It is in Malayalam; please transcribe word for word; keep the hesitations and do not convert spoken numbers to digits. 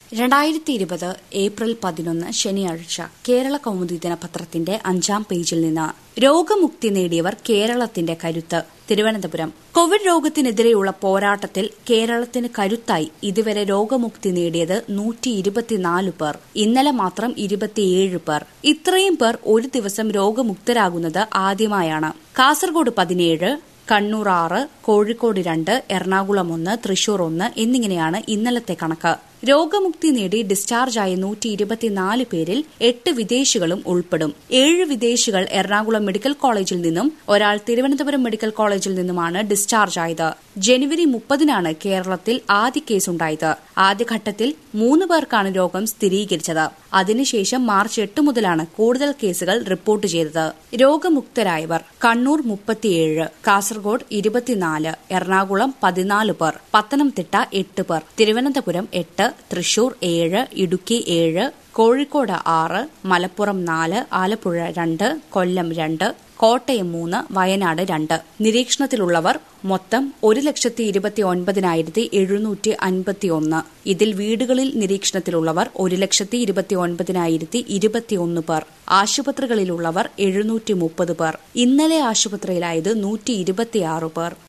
രണ്ടായിരത്തി ഇരുപത് ഏപ്രിൽ പതിനൊന്ന് ശനിയാഴ്ച കേരള കൗമുദി ദിനപത്രത്തിന്റെ അഞ്ചാം പേജിൽ നിന്ന് രോഗമുക്തി നേടിയവർ കേരളത്തിന്റെ കരുത്ത്. തിരുവനന്തപുരം. കോവിഡ് രോഗത്തിനെതിരെയുള്ള പോരാട്ടത്തിൽ കേരളത്തിന് കരുത്തായി ഇതുവരെ രോഗമുക്തി നേടിയത് നൂറ്റി ഇരുപത്തിനാല് പേർ. ഇന്നലെ മാത്രം ഇരുപത്തിയേഴ് പേർ. ഇത്രയും പേർ ഒരു ദിവസം രോഗമുക്തരാകുന്നത് ആദ്യമായാണ്. കാസർഗോഡ് പതിനേഴ്, കണ്ണൂർ ആറ്, കോഴിക്കോട് രണ്ട്, എറണാകുളം ഒന്ന്, തൃശൂർ ഒന്ന് എന്നിങ്ങനെയാണ് ഇന്നലത്തെ കണക്ക്. രോഗമുക്തി നേടി ഡിസ്ചാർജായ നൂറ്റി ഇരുപത്തിനാല് പേരിൽ എട്ട് വിദേശികളും ഉൾപ്പെടും. ഏഴ് വിദേശികൾ എറണാകുളം മെഡിക്കൽ കോളേജിൽ നിന്നും ഒരാൾ തിരുവനന്തപുരം മെഡിക്കൽ കോളേജിൽ നിന്നുമാണ് ഡിസ്ചാർജായത്. ജനുവരി മുപ്പതിനാണ് കേരളത്തിൽ ആദ്യ കേസുണ്ടായത്. ആദ്യഘട്ടത്തിൽ മൂന്ന് പേർക്കാണ് രോഗം സ്ഥിരീകരിച്ചത്. അതിനുശേഷം മാർച്ച് എട്ട് മുതലാണ് കൂടുതൽ കേസുകൾ റിപ്പോർട്ട് ചെയ്തത്. രോഗമുക്തരായവർ: കണ്ണൂർ മുപ്പത്തിയേഴ്, കാസർഗോഡ് ഇരുപത്തിനാല്, എറണാകുളം പതിനാല് പേർ, പത്തനംതിട്ട എട്ട് പേർ, തിരുവനന്തപുരം എട്ട്, തൃശൂർ ഏഴ്, ഇടുക്കി ഏഴ്, കോഴിക്കോട് ആറ്, മലപ്പുറം നാല്, ആലപ്പുഴ രണ്ട്, കൊല്ലം രണ്ട്, കോട്ടയം മൂന്ന്, വയനാട് രണ്ട്. നിരീക്ഷണത്തിലുള്ളവർ മൊത്തം ഒരു ലക്ഷത്തി ഇരുപത്തി ഒൻപതിനായിരത്തി എഴുന്നൂറ്റി അൻപത്തി ഒന്ന്. ഇതിൽ വീടുകളിൽ നിരീക്ഷണത്തിലുള്ളവർ ഒരു ലക്ഷത്തി ഇരുപത്തി ഒൻപതിനായിരത്തി ഇരുപത്തിയൊന്ന് പേർ. ആശുപത്രികളിലുള്ളവർ എഴുന്നൂറ്റി മുപ്പത് പേർ. ഇന്നലെ ആശുപത്രിയിലായത് നൂറ്റി ഇരുപത്തിയാറ് പേർ.